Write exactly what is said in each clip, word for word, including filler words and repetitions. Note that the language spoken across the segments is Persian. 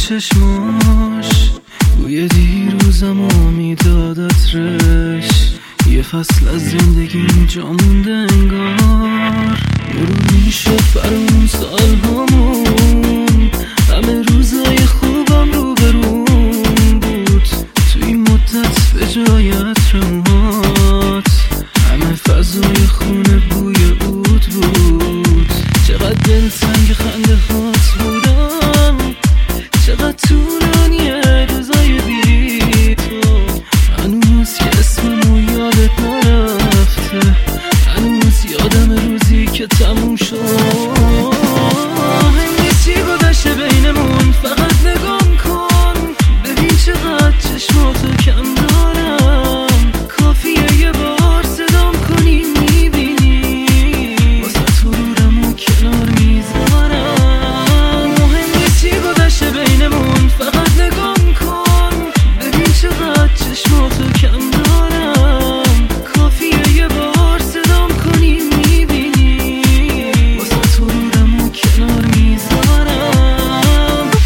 چشماش بوی دیروزمو میدادت رش. یه فصل از زندگیم جا مونده انگار، مرور میشد برامون سالهامون. همه روزای خوبم رو برون بود، توی این مدت به جای عطرمات همه فضای خونه بوی عود بود. چقدر دلتنگ خنده هات بودم، چقدر طولانیه روزای بی تو. هنوز که اسممو یادت نرفته، هنوز یادم روزی که تموم شد. نیستی گذشته بینمون، فقط نگام کن ببین چقدر چشماتو کم دارم. کافیه یه بار صدام کنی میبینی، واسه تو رورمو کنار میذارم. مهم نیستی گذشته بینمون، فقط نگام کن ببین چقدر چشماتو کم دارم. کافیه یه بار صدام کنی میبینی، واسه تو رورمو کنار میذارم.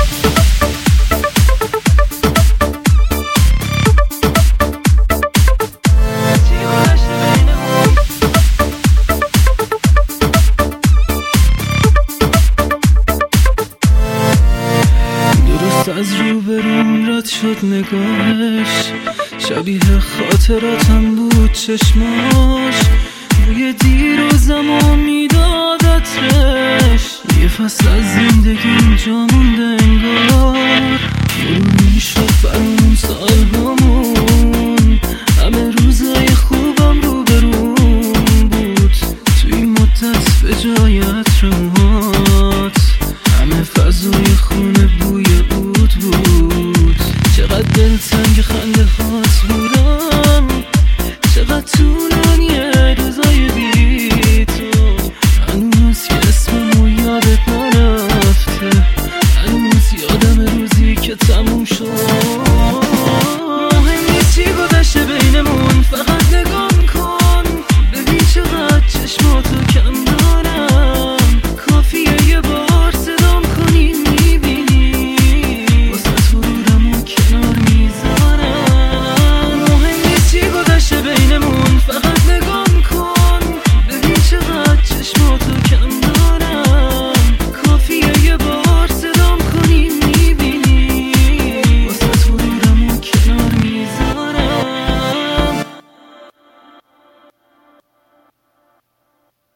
درست از روبروم رد شد نگاهش، شبیه خاطراتم بود چشماش. بوی دیروزمو میدادت رش. یه فصل از زندگیم جا مونده انگار، مرور میشد برامون سالهامون. همه روزای خوبم رو برون بود، توی این مدت به جای عطرمات همه فضای خونه بوی عود بود. چقدر دلتنگ خنده هات بودم، چقدر تو